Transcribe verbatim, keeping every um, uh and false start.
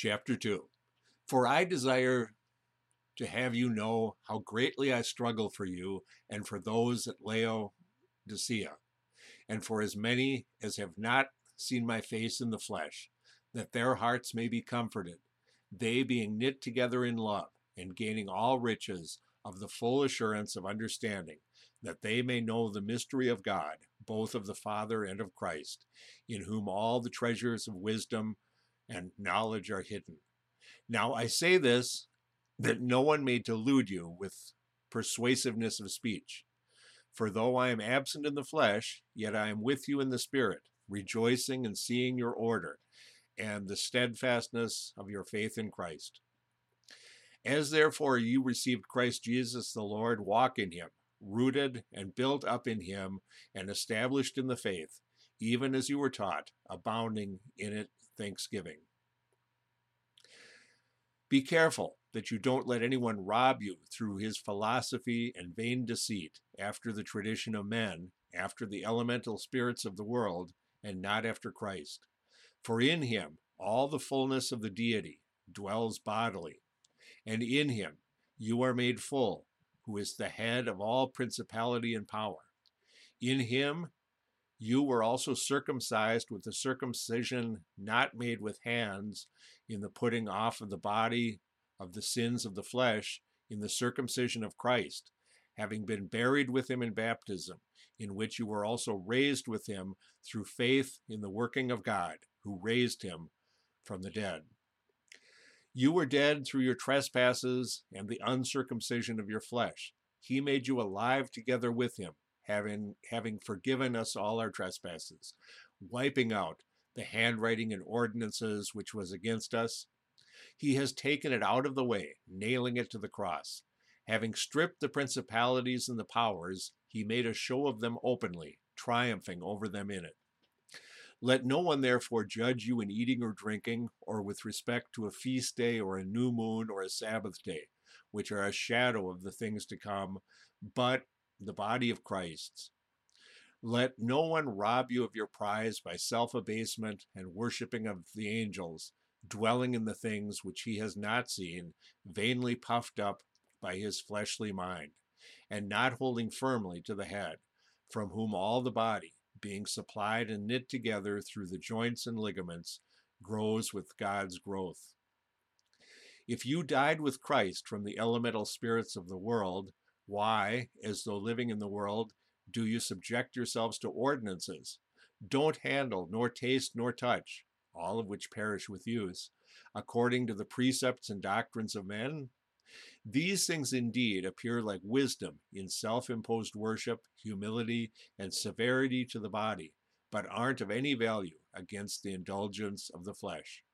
Chapter two. For I desire to have you know how greatly I struggle for you and for those at Laodicea, and for as many as have not seen my face in the flesh, that their hearts may be comforted, they being knit together in love, and gaining all riches of the full assurance of understanding, that they may know the mystery of God, both of the Father and of Christ, in whom all the treasures of wisdom and knowledge are hidden. Now I say this, that no one may delude you with persuasiveness of speech. For though I am absent in the flesh, yet I am with you in the Spirit, rejoicing and seeing your order, and the steadfastness of your faith in Christ. As therefore you received Christ Jesus the Lord, walk in him, rooted and built up in him, and established in the faith, even as you were taught, abounding in it thanksgiving. Be careful that you don't let anyone rob you through his philosophy and vain deceit, after the tradition of men, after the elemental spirits of the world, and not after Christ. For in him all the fullness of the deity dwells bodily, and in him you are made full, who is the head of all principality and power. In him you were also circumcised with a circumcision not made with hands, in the putting off of the body of the sins of the flesh, in the circumcision of Christ, having been buried with him in baptism, in which you were also raised with him through faith in the working of God, who raised him from the dead. You were dead through your trespasses and the uncircumcision of your flesh. He made you alive together with him, having having forgiven us all our trespasses, wiping out the handwriting and ordinances which was against us. He has taken it out of the way, nailing it to the cross. Having stripped the principalities and the powers, he made a show of them openly, triumphing over them in it. Let no one therefore judge you in eating or drinking, or with respect to a feast day or a new moon or a Sabbath day, which are a shadow of the things to come, but the body of Christ's. Let no one rob you of your prize by self-abasement and worshiping of the angels, dwelling in the things which he has not seen, vainly puffed up by his fleshly mind, and not holding firmly to the head, from whom all the body, being supplied and knit together through the joints and ligaments, grows with God's growth. If you died with Christ from the elemental spirits of the world, why, as though living in the world, do you subject yourselves to ordinances? Don't handle, nor taste, nor touch, all of which perish with use, according to the precepts and doctrines of men? These things indeed appear like wisdom in self-imposed worship, humility, and severity to the body, but aren't of any value against the indulgence of the flesh.